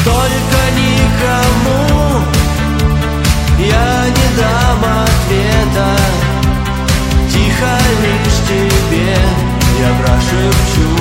Только никому я не дам ответа. Тихо лишь тебе я прошепчу.